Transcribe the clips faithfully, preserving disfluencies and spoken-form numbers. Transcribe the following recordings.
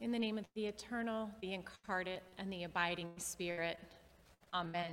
In the name of the eternal, the incarnate, and the abiding Spirit. Amen.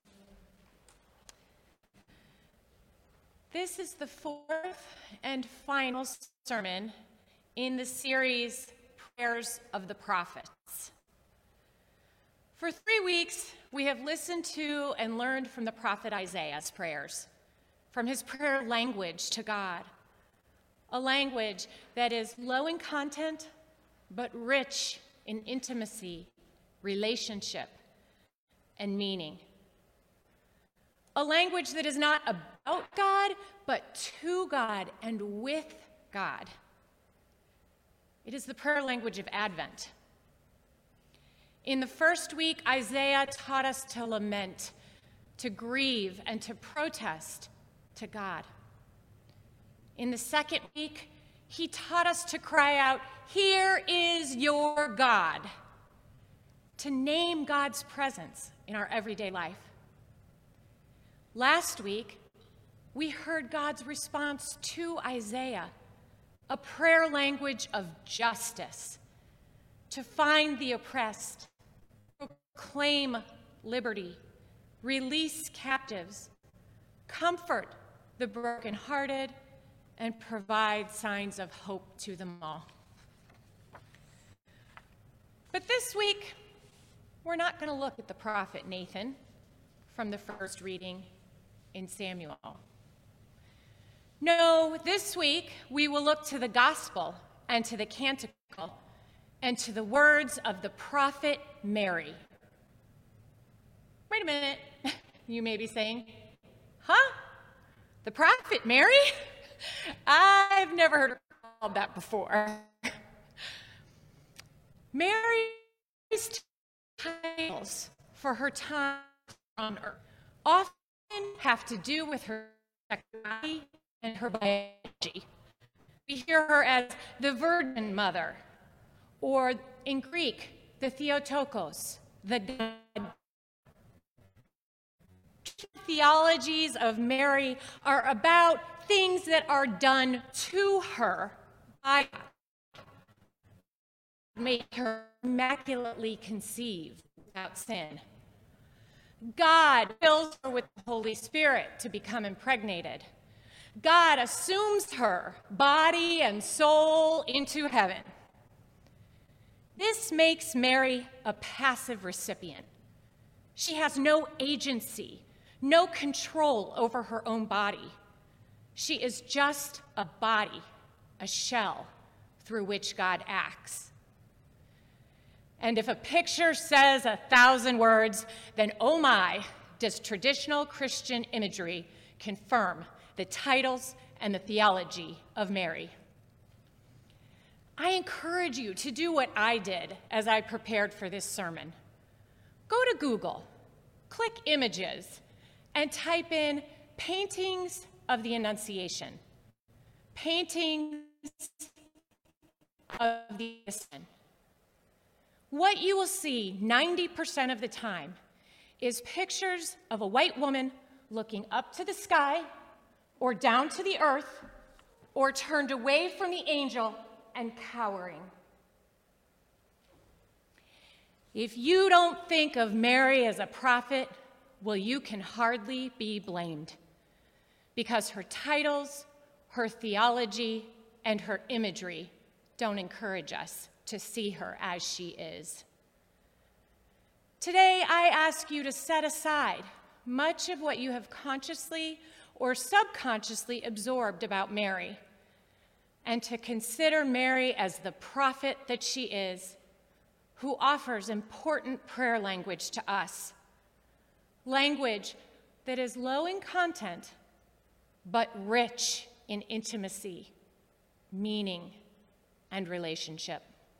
This is the fourth and final sermon in the series Prayers of the Prophets. For three weeks, we have listened to and learned from the prophet Isaiah's prayers, from his prayer language to God, a language that is low in content, but rich in intimacy, relationship, and meaning. A language that is not about God, but to God and with God. It is the prayer language of Advent. In the first week, Isaiah taught us to lament, to grieve, and to protest to God. In the second week, he taught us to cry out, "Here is your God," to name God's presence in our everyday life. Last week, we heard God's response to Isaiah, a prayer language of justice, to find the oppressed, proclaim liberty, release captives, comfort the brokenhearted, and provide signs of hope to them all. But this week, we're not going to look at the prophet Nathan from the first reading in Samuel. No, this week, we will look to the gospel and to the canticle and to the words of the prophet Mary. Wait a minute, you may be saying, huh? The prophet Mary? I've never heard her called that before. Mary's titles for her time on earth often have to do with her sexuality and her biology. We hear her as the Virgin Mother, or in Greek, the Theotokos, the God. Theologies of Mary are about things that are done to her by God, make her immaculately conceived without sin. God fills her with the Holy Spirit to become impregnated. God assumes her body and soul into heaven. This makes Mary a passive recipient. She has no agency, no control over her own body. She is just a body, a shell through which God acts. And if a picture says a thousand words, then oh my, does traditional Christian imagery confirm the titles and the theology of Mary. I encourage you to do what I did as I prepared for this sermon. Go to Google, click images, and type in paintings of the Annunciation, paintings of the Innocent. What you will see ninety percent of the time is pictures of a white woman looking up to the sky or down to the earth or turned away from the angel and cowering. If you don't think of Mary as a prophet, well, you can hardly be blamed, because her titles, her theology, and her imagery don't encourage us to see her as she is. Today, I ask you to set aside much of what you have consciously or subconsciously absorbed about Mary, and to consider Mary as the prophet that she is, who offers important prayer language to us. Language that is low in content, but rich in intimacy, meaning, and relationship.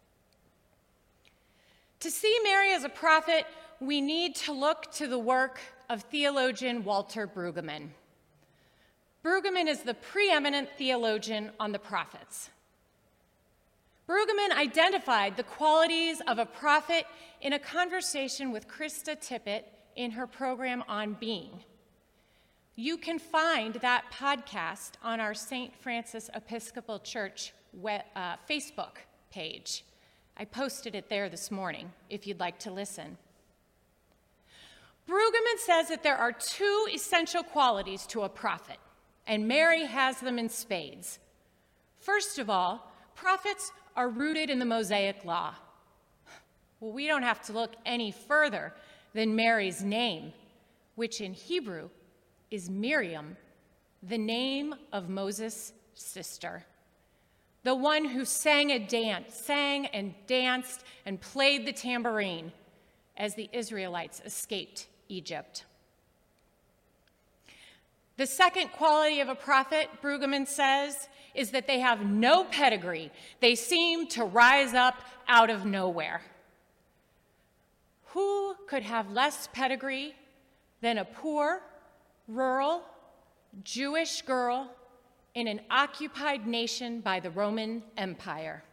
To see Mary as a prophet, we need to look to the work of theologian Walter Brueggemann. Brueggemann is the preeminent theologian on the prophets. Brueggemann identified the qualities of a prophet in a conversation with Krista Tippett in her program On Being. You can find that podcast on our Saint Francis Episcopal Church web, uh, Facebook page. I posted it there this morning if you'd like to listen. Brueggemann says that there are two essential qualities to a prophet, and Mary has them in spades. First of all, prophets are rooted in the Mosaic Law. Well, we don't have to look any further than Mary's name, which in Hebrew is Miriam, the name of Moses' sister, the one who sang a dance, sang and danced and played the tambourine as the Israelites escaped Egypt. The second quality of a prophet, Brueggemann says, is that they have no pedigree. They seem to rise up out of nowhere. Who could have less pedigree than a poor, rural, Jewish girl in an occupied nation by the Roman Empire?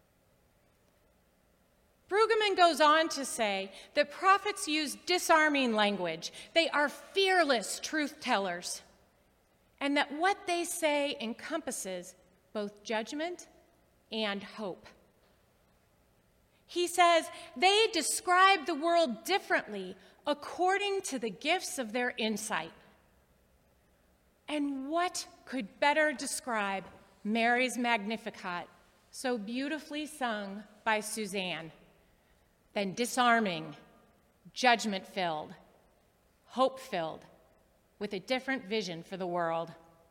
Brueggemann goes on to say that prophets use disarming language. They are fearless truth tellers, and that what they say encompasses both judgment and hope. He says they describe the world differently according to the gifts of their insight. And what could better describe Mary's Magnificat, so beautifully sung by Suzanne, than disarming, judgment-filled, hope-filled, with a different vision for the world.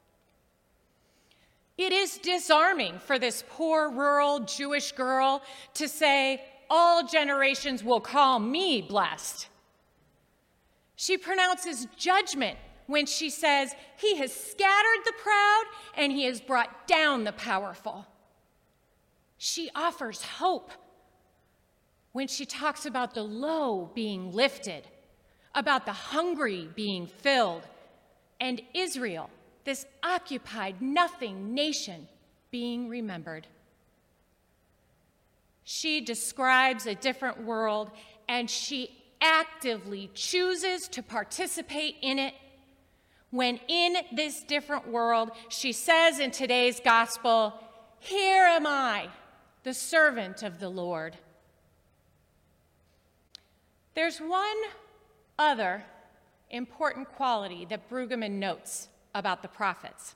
It is disarming for this poor, rural Jewish girl to say, "All generations will call me blessed." She pronounces judgment when she says, "He has scattered the proud and he has brought down the powerful." She offers hope when she talks about the low being lifted, about the hungry being filled, and Israel, this occupied nothing nation, being remembered. She describes a different world, and she actively chooses to participate in it when in this different world, she says in today's gospel, "Here am I, the servant of the Lord." There's one other important quality that Brueggemann notes about the prophets.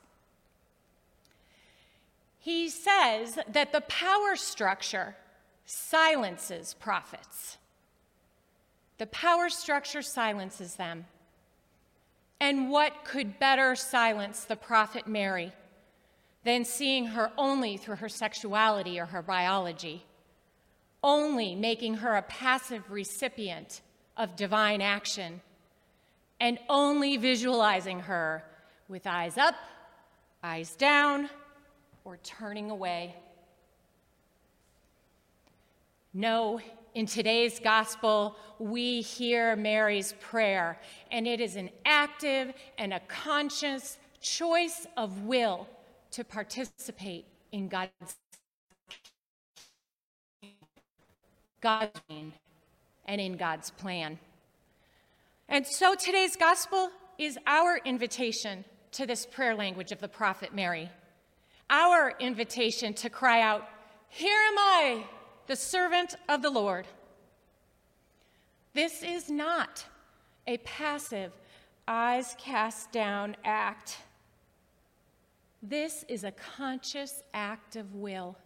He says that the power structure silences prophets. The power structure silences them. And what could better silence the prophet Mary than seeing her only through her sexuality or her biology, only making her a passive recipient of divine action, and only visualizing her with eyes up, eyes down, or turning away. No, in today's gospel, we hear Mary's prayer, and it is an active and a conscious choice of will to participate in God's, God's and in God's plan. And so today's gospel is our invitation to this prayer language of the prophet Mary, our invitation to cry out, "Here am I, the servant of the Lord." This is not a passive, eyes cast down act. This is a conscious act of will.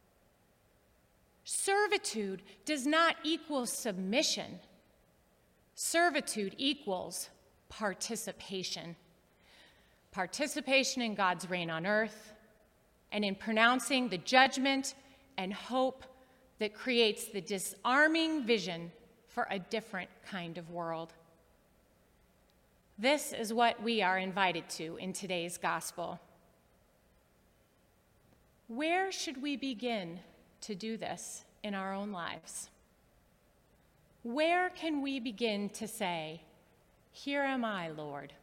Servitude does not equal submission. Servitude equals participation. Participation in God's reign on earth and in pronouncing the judgment and hope that creates the disarming vision for a different kind of world. This is what we are invited to in today's gospel. Where should we begin to do this in our own lives? Where can we begin to say, "Here am I, Lord"?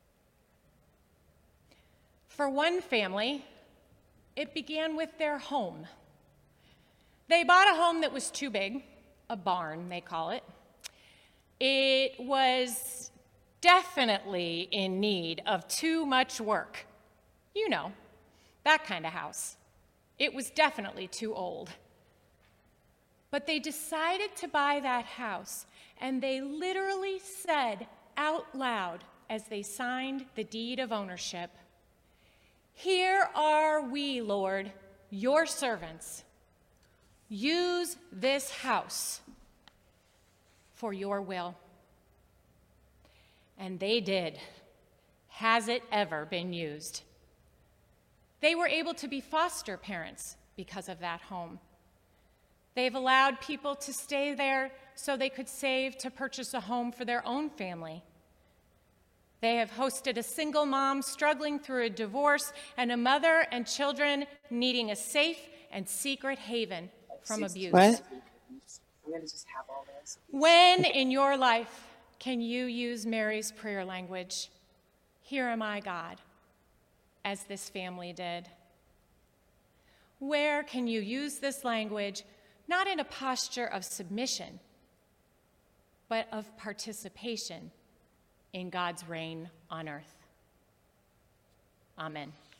For one family, it began with their home. They bought a home that was too big, a barn, they call it. It was definitely in need of too much work. You know, that kind of house. It was definitely too old. But they decided to buy that house, and they literally said out loud as they signed the deed of ownership, "Here are we, Lord, your servants. Use this house for your will." And they did. Has it ever been used? They were able to be foster parents because of that home. They've allowed people to stay there so they could save to purchase a home for their own family. They have hosted a single mom struggling through a divorce and a mother and children needing a safe and secret haven from abuse. What? I'm going to just have all this. When in your life can you use Mary's prayer language, "Here am I, God," as this family did? Where can you use this language, not in a posture of submission, but of participation in God's reign on earth? Amen.